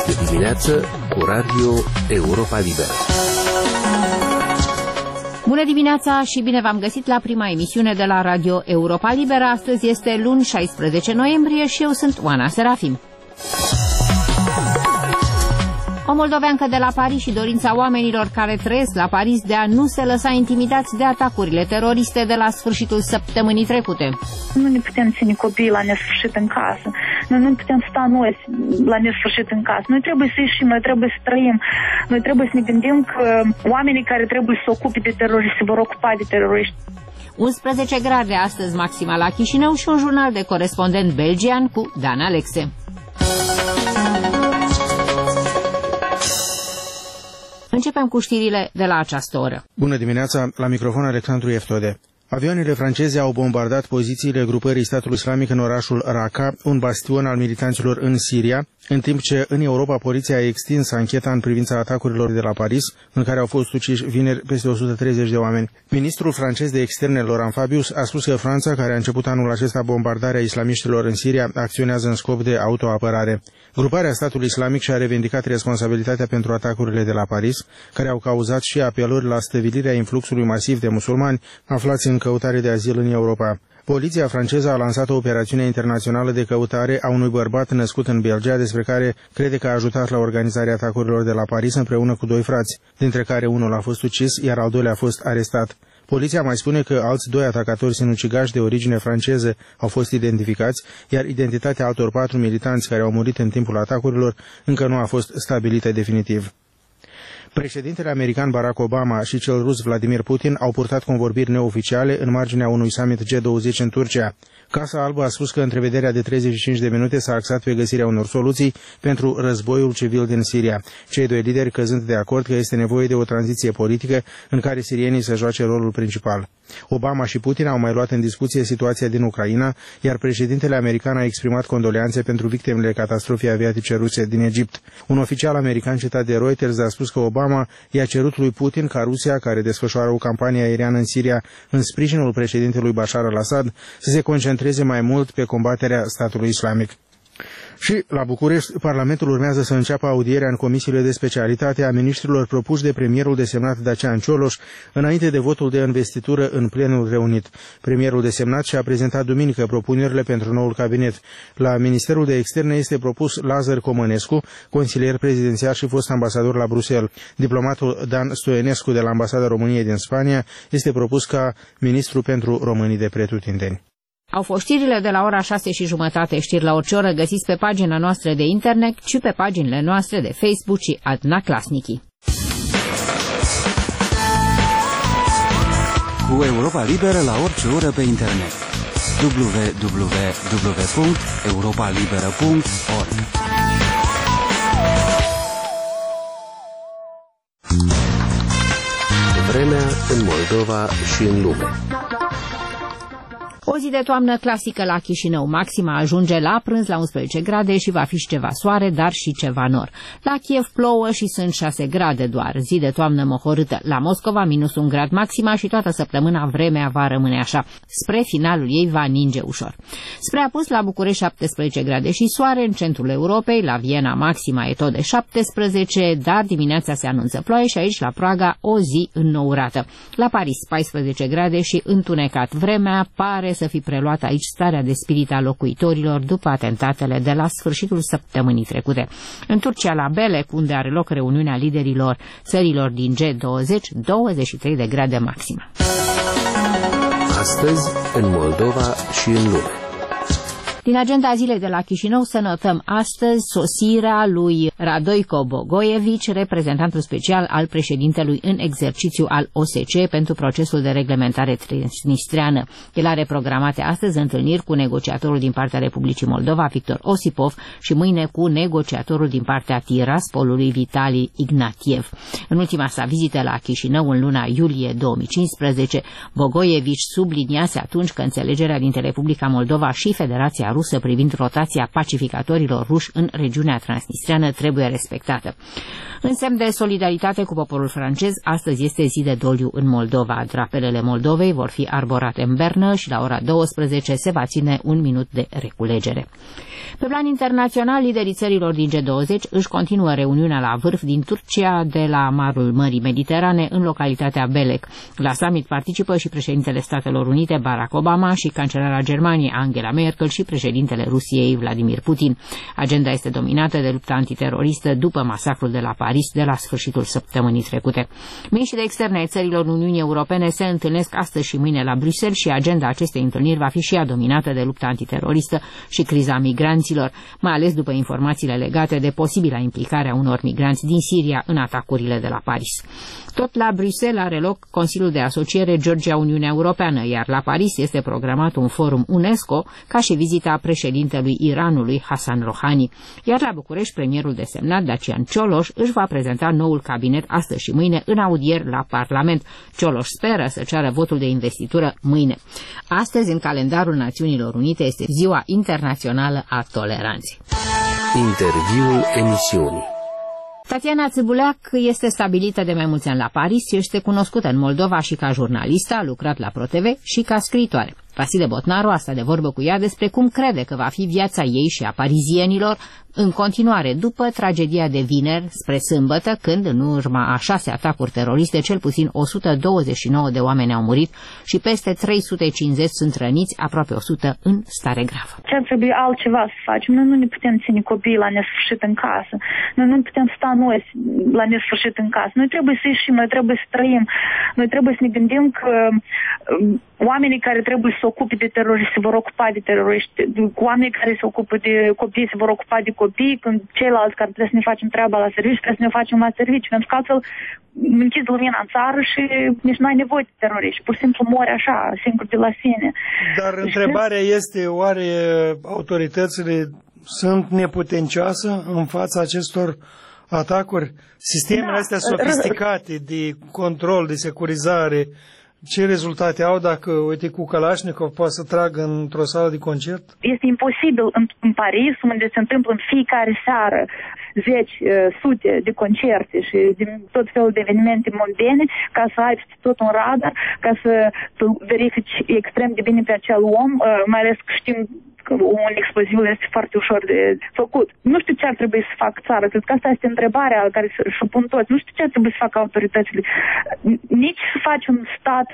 Este dimineață cu Radio Europa Liberă. Bună dimineața și bine v-am găsit la prima emisiune de la Radio Europa Liberă. Astăzi este luni 16 noiembrie și eu sunt Oana Serafim. O moldoveancă de la Paris și dorința oamenilor care trăiesc la Paris de a nu se lăsa intimidați de atacurile teroriste de la sfârșitul săptămânii trecute. Nu ne putem ține copiii la nesfârșit în casă. Noi nu putem sta noi la nesfârșit în casă. Noi trebuie să ieșim, noi trebuie să trăim. Noi trebuie să ne gândim că oamenii care trebuie să se ocupe de teroriști se vor ocupa de teroriști. 11 grade astăzi maxima la Chișinău și un jurnal de corespondent belgian cu Dan Alexe. Începem cu știrile de la această oră. Bună dimineața, la microfon Alexandru Eftode. Avioanele franceze au bombardat pozițiile grupării statului islamic în orașul Raqqa, un bastion al militanților în Siria, în timp ce în Europa poliția a extins ancheta în privința atacurilor de la Paris, în care au fost uciși vineri peste 130 de oameni. Ministrul francez de externe, Laurent Fabius, a spus că Franța, care a început anul acesta bombardarea islamiștilor în Siria, acționează în scop de autoapărare. Gruparea statului islamic și-a revendicat responsabilitatea pentru atacurile de la Paris, care au cauzat și apeluri la stăvilirea influxului masiv de musulmani aflați în căutare de azil în Europa. Poliția franceză a lansat o operațiune internațională de căutare a unui bărbat născut în Belgia, despre care crede că a ajutat la organizarea atacurilor de la Paris împreună cu 2 frați, dintre care unul a fost ucis, iar al doilea a fost arestat. Poliția mai spune că alți 2 atacatori sinucigași de origine franceză au fost identificați, iar identitatea altor 4 militanți care au murit în timpul atacurilor încă nu a fost stabilită definitiv. Președintele american Barack Obama și cel rus Vladimir Putin au purtat convorbiri neoficiale în marginea unui summit G20 în Turcia. Casa Albă a spus că întrevederea de 35 de minute s-a axat pe găsirea unor soluții pentru războiul civil din Siria, cei 2 lideri căzând de acord că este nevoie de o tranziție politică în care sirienii să joace rolul principal. Obama și Putin au mai luat în discuție situația din Ucraina, iar președintele american a exprimat condoleanțe pentru victimele catastrofei aviatice ruse din Egipt. Un oficial american citat de Reuters a spus că Obama i-a cerut lui Putin ca Rusia, care desfășoară o campanie aeriană în Siria în sprijinul președintelui Bashar al-Assad, să se concentreze mai mult pe combaterea statului islamic. Și la București, Parlamentul urmează să înceapă audierea în comisiile de specialitate a miniștrilor propuși de premierul desemnat Dacian Cioloș, înainte de votul de investitură în plenul reunit. Premierul desemnat și-a prezentat duminică propunerile pentru noul cabinet. La Ministerul de Externe este propus Lazar Comănescu, consilier prezidențial și fost ambasador la Bruxelles. Diplomatul Dan Stoienescu de la Ambasada României din Spania este propus ca ministru pentru românii de pretutindeni. Au fost știrile de la ora 6:30, știri la orice oră găsiți pe pagina noastră de internet și pe paginile noastre de Facebook și Adna Klasniki. Cu Europa Liberă la orice oră pe internet. www.europalibera.org. Vremea în Moldova și în lume. O zi de toamnă clasică la Chișinău. Maxima ajunge la prânz la 11 grade și va fi și ceva soare, dar și ceva nor. La Kiev plouă și sunt 6 grade doar. Zi de toamnă mohorâtă. La Moscova minus 1 grad maxima și toată săptămâna vremea va rămâne așa. Spre finalul ei va ninge ușor. Spre apus la București 17 grade și soare, în centrul Europei, la Viena maxima e tot de 17, dar dimineața se anunță ploaie și aici la Praga o zi înnourată. La Paris 14 grade și întunecat. Vremea pare să fi preluat aici starea de spirit a locuitorilor după atentatele de la sfârșitul săptămânii trecute. În Turcia, la Belek, unde are loc reuniunea liderilor țărilor din G20, 23 de grade maximă. Astăzi, în Moldova și în lume. Din agenda zilei de la Chișinău să notăm astăzi sosirea lui Radoico Bogojević, reprezentantul special al președintelui în exercițiu al OSCE pentru procesul de reglementare transnistreană. El are programate astăzi întâlniri cu negociatorul din partea Republicii Moldova, Victor Osipov, și mâine cu negociatorul din partea Tiraspolului, Vitali Ignatiev. În ultima sa vizită la Chișinău în luna iulie 2015, Bogojević subliniase atunci că înțelegerea dintre Republica Moldova și Federația Rusă privind rotația pacificatorilor ruși în regiunea transnistreană trebuie trebuie respectată. În semn de solidaritate cu poporul francez, astăzi este zi de doliu în Moldova. Drapelele Moldovei vor fi arborate în Bernă și la ora 12 se va ține un minut de reculegere. Pe plan internațional, liderii țărilor din G20 își continuă reuniunea la vârf din Turcia de la malul Mării Mediterane în localitatea Belek. La summit participă și președintele Statelor Unite Barack Obama și cancelara Germaniei Angela Merkel și președintele Rusiei Vladimir Putin. Agenda este dominată de lupta antiteroristă după masacrul de la Paris de la sfârșitul săptămânii trecute. Miniștrii de externe ai țărilor Uniunii Europene se întâlnesc astăzi și mâine la Bruxelles și agenda acestei întâlniri va fi și ea dominată de lupta antiteroristă și criza migranților, mai ales după informațiile legate de posibila implicare a unor migranți din Siria în atacurile de la Paris. Tot la Bruxelles are loc Consiliul de Asociere Georgia-Uniunea Europeană, iar la Paris este programat un forum UNESCO ca și vizita președintelui Iranului Hassan Rouhani. Iar la București, premierul desemnat Dacian Cioloș își va prezenta noul cabinet astăzi și mâine în audieri la Parlament. Cioloș speră să ceară votul de investitură mâine. Astăzi, în calendarul Națiunilor Unite, este Ziua Internațională a Toleranței. Interviul emisiunii. Tatiana Țibuleac este stabilită de mai mulți ani la Paris, este cunoscută în Moldova și ca jurnalistă, a lucrat la ProTV și ca scriitoare. Vasile Botnaru a stat de vorbă cu ea despre cum crede că va fi viața ei și a parizienilor în continuare după tragedia de vineri spre sâmbătă, când, în urma a 6 atacuri teroriste, cel puțin 129 de oameni au murit și peste 350 sunt răniți, aproape 100 în stare gravă. Ce ar trebui altceva să facem? Noi nu ne putem ține copiii la nesfârșit în casă. Noi nu putem sta noi la nesfârșit în casă. Noi trebuie să ieșim, noi trebuie să trăim. Noi trebuie să ne gândim că oamenii care trebuie să se ocupe de teroriști se vor ocupa de teroriști, oamenii care se ocupă de copii se vor ocupa de copii, când ceilalți care trebuie să ne facem treaba la serviciu, trebuie să ne facem la serviciu, pentru că altfel închizi lumina în țară și nici nu ai nevoie de teroriști, pur și simplu mori așa, singur de la sine. Dar întrebarea este, oare autoritățile sunt neputencioase în fața acestor atacuri? Sistemele astea sofisticate de control, de securizare, ce rezultate au dacă, uite, cu Kalashnikov poate să tragă într-o sală de concert? Este imposibil în Paris, unde se întâmplă în fiecare seară 10, sute de concerte și de tot felul de evenimente mondene, ca să ai tot un radar, ca să verifici extrem de bine pe acel om, mai ales că știm că un exploziv este foarte ușor de făcut. Nu știu ce ar trebui să facă țara. Cred că asta este întrebarea care și-o pun toți. Nu știu ce ar trebui să facă autoritățile. Nici să faci un stat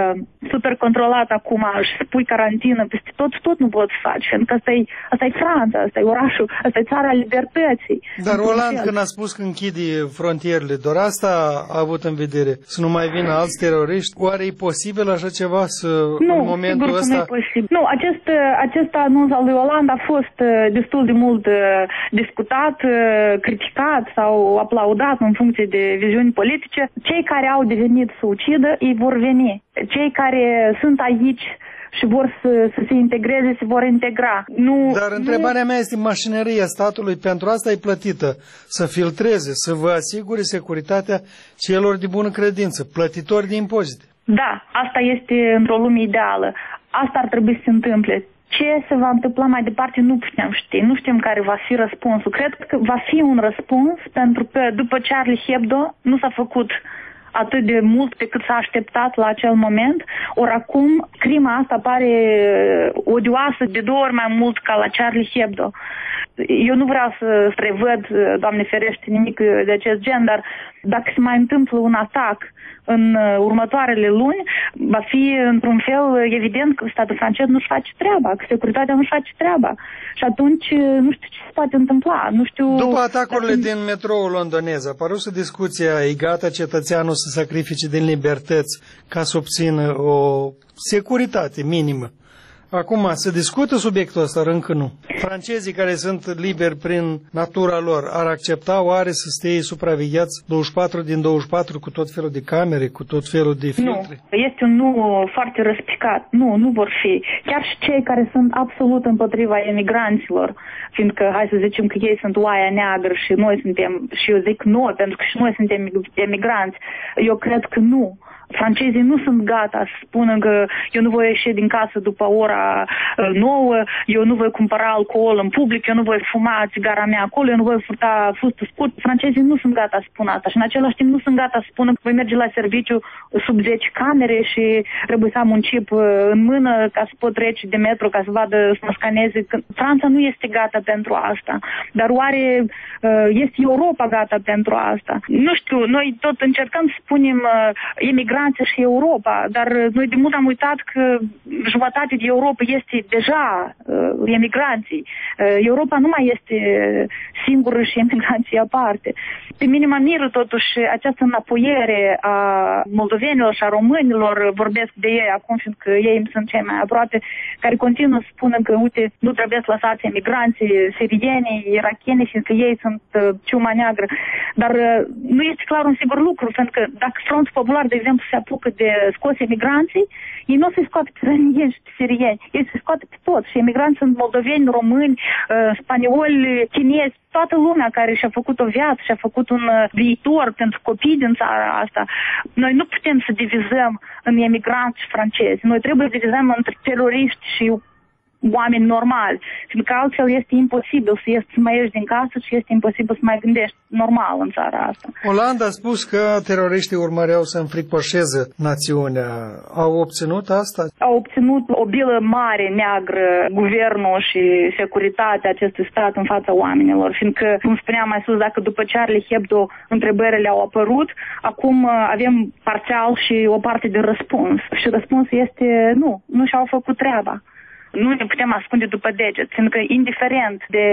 super controlat acum și să pui carantină peste tot nu poți să faci. Pentru că asta e Franța, asta e orașul, asta e țara libertății. Dar Hollande, când a spus că închide frontierele, doar asta a avut în vedere? Să nu mai vină alți teroriști? Oare e posibil așa ceva în momentul ăsta? Nu, posibil. Nu, acest anunț al lui Hollande a fost destul de mult discutat, criticat sau aplaudat în funcție de viziuni politice. Cei care au devenit să ucidă, ei vor veni. Cei care sunt aici și vor să se integreze, se vor integra. Dar întrebarea mea este, mașinăria statului pentru asta e plătită, să filtreze, să vă asigure securitatea celor de bună credință, plătitori de impozite. Da, asta este într-o lume ideală. Asta ar trebui să se întâmple. Ce se va întâmpla mai departe nu putem ști. Nu știm care va fi răspunsul. Cred că va fi un răspuns, pentru că după Charlie Hebdo nu s-a făcut atât de mult pe cât s-a așteptat la acel moment. Ori acum crima asta pare odioasă de 2 ori mai mult ca la Charlie Hebdo. Eu nu vreau să prevăd, Doamne ferește, nimic de acest gen, dar dacă se mai întâmplă un atac în următoarele luni, va fi într-un fel evident că statul francez nu-și face treaba, că securitatea nu-și face treaba. Și atunci nu știu ce se poate întâmpla. Nu știu. După atacurile din metroul londonez, a apărut o discuție, e gata cetățeanul să sacrifice din libertăți ca să obțină o securitate minimă. Acum, se discută subiectul ăsta, încă nu. Francezii care sunt liberi prin natura lor ar accepta oare să stea supravegheați 24 din 24 cu tot felul de camere, cu tot felul de filtre? Nu, este un nu foarte răspicat. Nu vor fi. Chiar și cei care sunt absolut împotriva emigranților, fiindcă, hai să zicem că ei sunt oaia neagră și noi suntem, și eu zic noi, pentru că și noi suntem emigranți. Eu cred că nu. Francezii nu sunt gata să spună că eu nu voi ieși din casă după ora 9, eu nu voi cumpăra alcool în public, eu nu voi fuma țigara mea acolo, eu nu voi furta fustul scurt. Francezii nu sunt gata să spună asta și în același timp nu sunt gata să spună că voi merge la serviciu sub 10 camere și trebuie să am un chip în mână ca să pot trece de metro, ca să vadă, să mă scaneze. Franța nu este gata pentru asta. Dar oare este Europa gata pentru asta? Nu știu, noi tot încercăm să spunem emigranții și Europa, dar noi de mult am uitat că jumătate de Europa este deja emigranții. Europa nu mai este singură și emigranții aparte. Pe mine mă miră totuși această înapoiere a moldovenilor și a românilor, vorbesc de ei acum, fiindcă ei sunt cei mai aproape, care continuă să spună că, uite, nu trebuie să lăsați emigranții sirieni, irakieni, fiindcă ei sunt ciuma neagră. Dar nu este clar un sigur lucru, fiindcă dacă Frontul Popular, de exemplu, se apucă de scos emigranții, ei nu se scoate pe iranieni și pe sirieni, ei se scoate pe toți. Și emigranți sunt moldoveni, români, spanioli, chinezi, toată lumea care și-a făcut o viață, și-a făcut un viitor pentru copii din țara asta. Noi nu putem să divizăm în emigranți și francezi. Noi trebuie să divizăm între teroriști și oameni normali, fiindcă altfel este imposibil să mai ieși din casă și este imposibil să mai gândești normal în țara asta. Olanda a spus că teroriștii urmăreau să înfricoșeze națiunea. Au obținut asta? Au obținut o bilă mare, neagră, guvernul și securitatea acestui stat în fața oamenilor, fiindcă, cum spuneam mai sus, dacă după Charlie Hebdo întrebările au apărut, acum avem parțial și o parte de răspuns. Și răspunsul este nu și-au făcut treaba. Nu ne putem ascunde după deget, fiindcă indiferent de,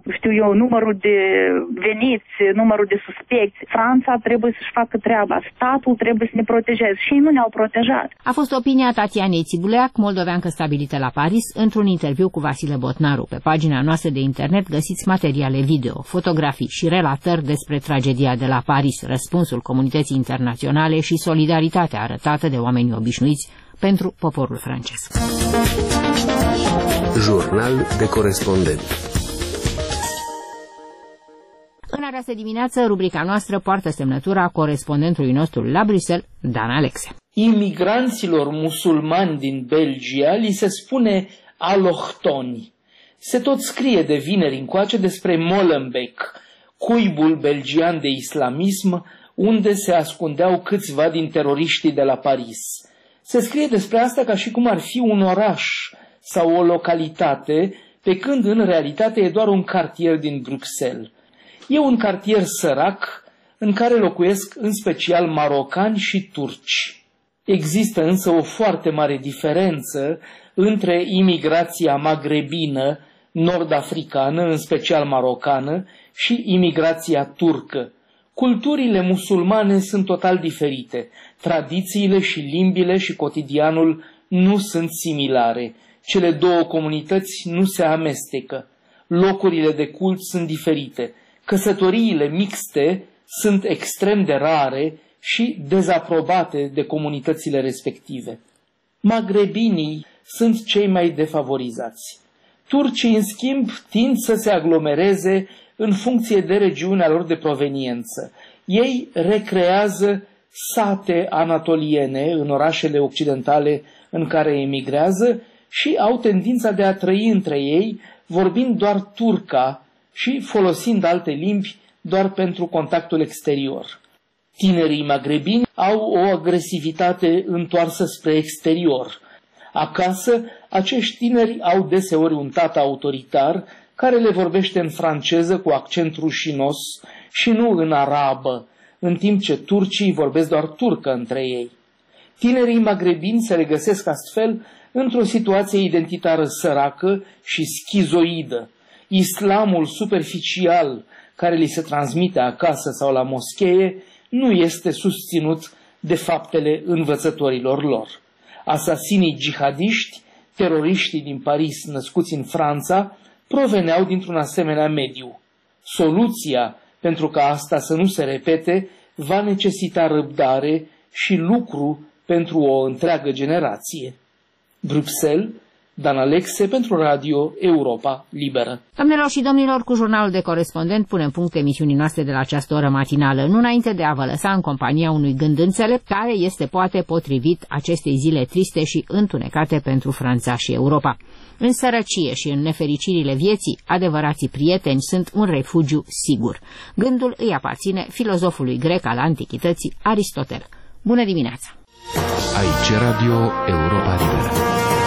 numărul de veniți, numărul de suspecți, Franța trebuie să-și facă treaba, statul trebuie să ne protejeze și ei nu ne-au protejat. A fost opinia Tatianei Țibuleac, moldoveancă stabilită la Paris, într-un interviu cu Vasile Botnaru. Pe pagina noastră de internet găsiți materiale video, fotografii și relatări despre tragedia de la Paris, răspunsul comunității internaționale și solidaritatea arătată de oamenii obișnuiți pentru poporul francez. Jurnal de corespondent. În această dimineață, rubrica noastră poartă semnătura corespondentului nostru la Bruxelles, Dan Alexe. Imigranților musulmani din Belgia li se spune alohtoni. Se tot scrie de vineri încoace despre Molenbeek, cuibul belgian de islamism, unde se ascundeau câțiva din teroriștii de la Paris. Se scrie despre asta ca și cum ar fi un oraș sau o localitate, pe când în realitate e doar un cartier din Bruxelles. E un cartier sărac în care locuiesc în special marocani și turci. Există însă o foarte mare diferență între imigrația magrebină, nord-africană, în special marocană, și imigrația turcă. Culturile musulmane sunt total diferite. Tradițiile și limbile și cotidianul nu sunt similare. Cele două comunități nu se amestecă. Locurile de cult sunt diferite. Căsătoriile mixte sunt extrem de rare și dezaprobate de comunitățile respective. Magrebinii sunt cei mai defavorizați. Turcii, în schimb, tind să se aglomereze în funcție de regiunea lor de proveniență. Ei recrează sate anatoliene în orașele occidentale în care emigrează și au tendința de a trăi între ei vorbind doar turca și folosind alte limbi doar pentru contactul exterior. Tinerii magrebini au o agresivitate întoarsă spre exterior. Acasă, acești tineri au deseori un tată autoritar care le vorbește în franceză cu accent rușinos și nu în arabă, în timp ce turcii vorbesc doar turcă între ei. Tinerii magrebini se regăsesc astfel într-o situație identitară săracă și schizoidă. Islamul superficial care li se transmite acasă sau la moschee nu este susținut de faptele învățătorilor lor. Asasinii jihadiști, teroriștii din Paris născuți în Franța, proveneau dintr-un asemenea mediu. Soluția pentru ca asta să nu se repete va necesita răbdare și lucru pentru o întreagă generație. Bruxelles, Dan Alexe pentru Radio Europa Liberă. Doamnelor și domnilor, cu jurnalul de corespondent punem punct emisiunii noastre de la această oră matinală, nu înainte de a vă lăsa în compania unui gând înțelept care este poate potrivit acestei zile triste și întunecate pentru Franța și Europa. În sărăcie și în nefericirile vieții, adevărații prieteni sunt un refugiu sigur. Gândul îi aparține filozofului grec al antichității, Aristotel. Bună dimineața! Aici Radio Europa Liberă.